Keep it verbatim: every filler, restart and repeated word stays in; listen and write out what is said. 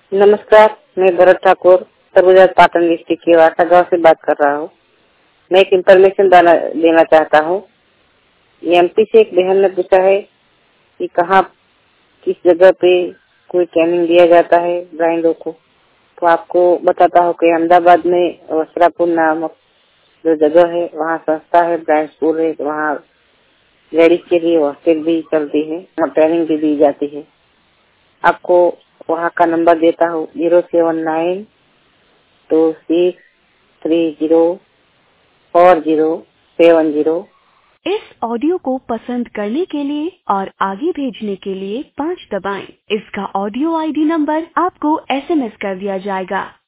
नमस्कार, मैं भरत ठाकुर सरगुजा पाटन डिस्ट्रिक्ट के वाटा गाँव से बात कर रहा हूँ। मैं एक इन्फॉर्मेशन देना चाहता हूँ। एमपी से एक बहन ने पूछा है कि कहाँ किस जगह पे कोई ट्रेनिंग दिया जाता है ब्लाइंडों को। तो आपको बताता हूँ कि अहमदाबाद में वस्त्रापुर नामक जो जगह है वहाँ संस्था है ब्लाइंड स्कूल है। वहाँ लेडीज के लिए हॉस्टल भी चलती है और ट्रेनिंग भी दी जाती है। आपको वहाँ का नंबर देता हूँ zero seven nine two six three zero four zero seven zero. इस ऑडियो को पसंद करने के लिए और आगे भेजने के लिए पाँच दबाएं। इसका ऑडियो आईडी नंबर आपको एसएमएस कर दिया जाएगा।